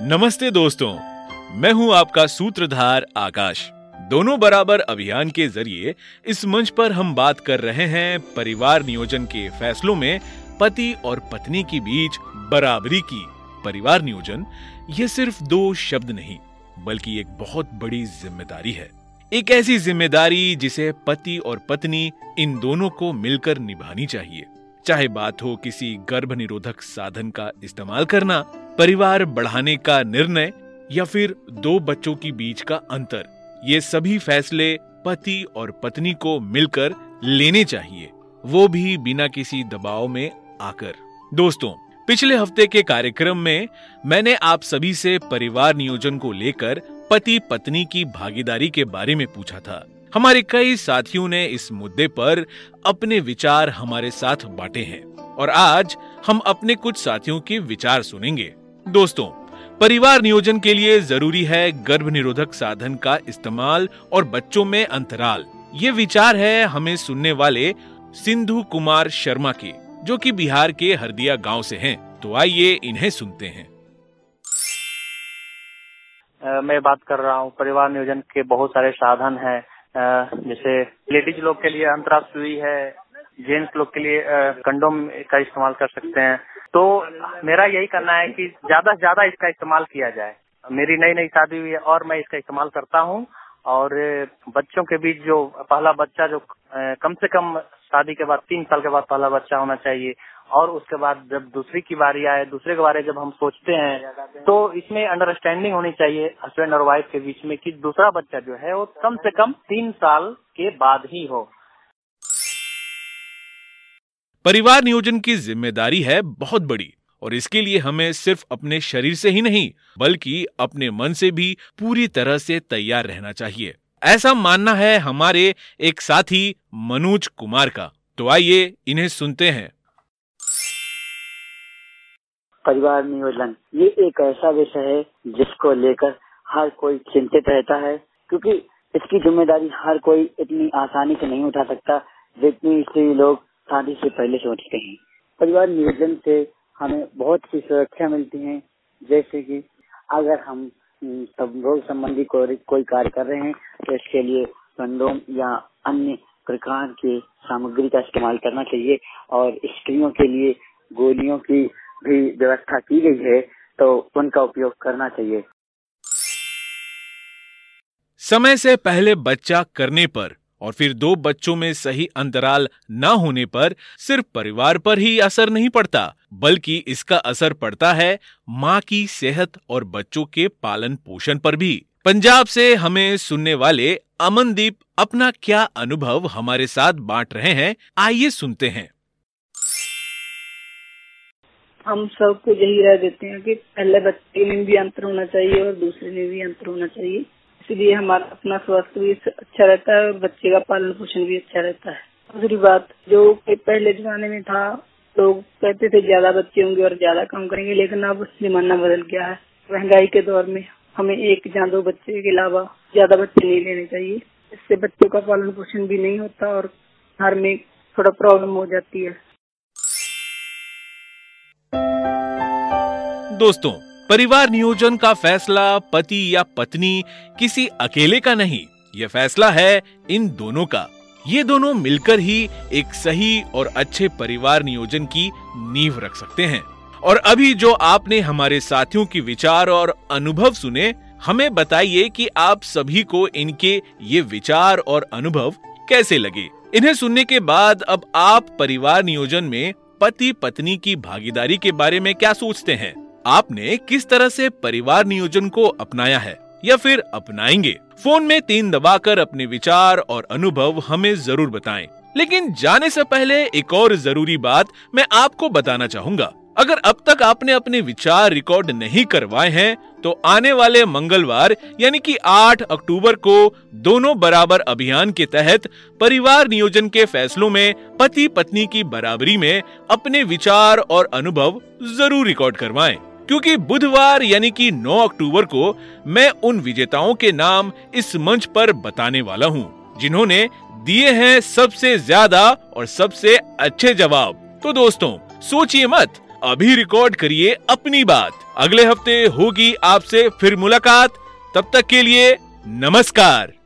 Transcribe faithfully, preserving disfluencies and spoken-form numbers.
नमस्ते दोस्तों, मैं हूं आपका सूत्रधार आकाश। दोनों बराबर अभियान के जरिए इस मंच पर हम बात कर रहे हैं परिवार नियोजन के फैसलों में पति और पत्नी के बीच बराबरी की। परिवार नियोजन ये सिर्फ दो शब्द नहीं, बल्कि एक बहुत बड़ी जिम्मेदारी है। एक ऐसी जिम्मेदारी जिसे पति और पत्नी इन दोनों को मिलकर निभानी चाहिए। चाहे बात हो किसी गर्भ निरोधक साधन का इस्तेमाल करना, परिवार बढ़ाने का निर्णय या फिर दो बच्चों के बीच का अंतर, ये सभी फैसले पति और पत्नी को मिलकर लेने चाहिए, वो भी बिना किसी दबाव में आकर। दोस्तों, पिछले हफ्ते के कार्यक्रम में मैंने आप सभी से परिवार नियोजन को लेकर पति पत्नी की भागीदारी के बारे में पूछा था। हमारे कई साथियों ने इस मुद्दे पर अपने विचार हमारे साथ बांटे हैं और आज हम अपने कुछ साथियों के विचार सुनेंगे। दोस्तों, परिवार नियोजन के लिए जरूरी है गर्भ निरोधक साधन का इस्तेमाल और बच्चों में अंतराल। ये विचार है हमें सुनने वाले सिंधु कुमार शर्मा के, जो कि बिहार के हरदिया गांव से हैं। तो आइए इन्हें सुनते हैं। आ, मैं बात कर रहा हूँ, परिवार नियोजन के बहुत सारे साधन हैं। जैसे लेडीज लोग के लिए अंतरा सुई है, जेंट्स लोग के लिए कंडोम का इस्तेमाल कर सकते हैं। तो मेरा यही कहना है कि ज्यादा से ज्यादा इसका इस्तेमाल किया जाए। मेरी नई नई शादी हुई है और मैं इसका इस्तेमाल करता हूँ। और बच्चों के बीच जो पहला बच्चा जो कम से कम शादी के बाद तीन साल के बाद पहला बच्चा होना चाहिए, और उसके बाद जब दूसरी की बारी आए, दूसरे के बारे जब हम सोचते हैं तो इसमें अंडरस्टैंडिंग होनी चाहिए हस्बैंड और वाइफ के बीच में कि दूसरा बच्चा जो है वो कम से कम तीन साल के बाद ही हो। परिवार नियोजन की जिम्मेदारी है बहुत बड़ी, और इसके लिए हमें सिर्फ अपने शरीर से ही नहीं बल्कि अपने मन से भी पूरी तरह से तैयार रहना चाहिए। ऐसा मानना है हमारे एक साथी मनोज कुमार का। तो आइए इन्हें सुनते हैं। परिवार नियोजन ये एक ऐसा विषय है जिसको लेकर हर कोई चिंतित रहता है, क्योंकि इसकी जिम्मेदारी हर कोई इतनी आसानी से नहीं उठा सकता जितनी इसे लोग शादी से पहले सोचते हैं। परिवार नियोजन से हमें बहुत सी सुरक्षा मिलती है, जैसे कि अगर हम रोग संबंधी कोई कोई कार्य कर रहे हैं तो इसके लिए कंडोम या अन्य प्रकार के सामग्री का इस्तेमाल करना चाहिए, और स्त्रियों के लिए गोलियों की भी व्यवस्था की गई है तो उनका उपयोग करना चाहिए। समय से पहले बच्चा करने पर और फिर दो बच्चों में सही अंतराल न होने पर सिर्फ परिवार पर ही असर नहीं पड़ता, बल्कि इसका असर पड़ता है माँ की सेहत और बच्चों के पालन पोषण पर भी। पंजाब से हमें सुनने वाले अमनदीप अपना क्या अनुभव हमारे साथ बांट रहे हैं, आइए सुनते हैं। हम सबको यही राय देते हैं कि पहले बच्चे में भी अंतर होना चाहिए और दूसरे में भी अंतर होना चाहिए, इसलिए हमारा अपना स्वास्थ्य भी अच्छा रहता है और बच्चे का पालन पोषण भी अच्छा रहता है। दूसरी बात, जो पहले जमाने में था, लोग कहते थे ज्यादा बच्चे होंगे और ज्यादा काम करेंगे, लेकिन अब जमाना बदल गया है। महंगाई के दौर में हमें एक या दो बच्चे के अलावा ज्यादा बच्चे नहीं लेने चाहिए। इससे बच्चों का पालन पोषण भी नहीं होता और घर में थोड़ा प्रॉब्लम हो जाती है। दोस्तों, परिवार नियोजन का फैसला पति या पत्नी किसी अकेले का नहीं, यह फैसला है इन दोनों का। ये दोनों मिलकर ही एक सही और अच्छे परिवार नियोजन की नींव रख सकते हैं। और अभी जो आपने हमारे साथियों की विचार और अनुभव सुने, हमें बताइए कि आप सभी को इनके ये विचार और अनुभव कैसे लगे। इन्हें सुनने के बाद अब आप परिवार नियोजन में पति पत्नी की भागीदारी के बारे में क्या सोचते हैं? आपने किस तरह से परिवार नियोजन को अपनाया है या फिर अपनाएंगे? फोन में तीन दबाकर अपने विचार और अनुभव हमें जरूर बताएं। लेकिन जाने से पहले एक और जरूरी बात मैं आपको बताना चाहूंगा। अगर अब तक आपने अपने विचार रिकॉर्ड नहीं करवाए हैं तो आने वाले मंगलवार यानी कि आठ अक्टूबर को दोनों बराबर अभियान के तहत परिवार नियोजन के फैसलों में पति पत्नी की बराबरी में अपने विचार और अनुभव जरूर रिकॉर्ड करवाएं, क्योंकि बुधवार यानी कि नौ अक्टूबर को मैं उन विजेताओं के नाम इस मंच पर बताने वाला हूं जिन्होंने दिए हैं सबसे ज्यादा और सबसे अच्छे जवाब। तो दोस्तों, सोचिए मत, अभी रिकॉर्ड करिए अपनी बात। अगले हफ्ते होगी आपसे फिर मुलाकात। तब तक के लिए नमस्कार।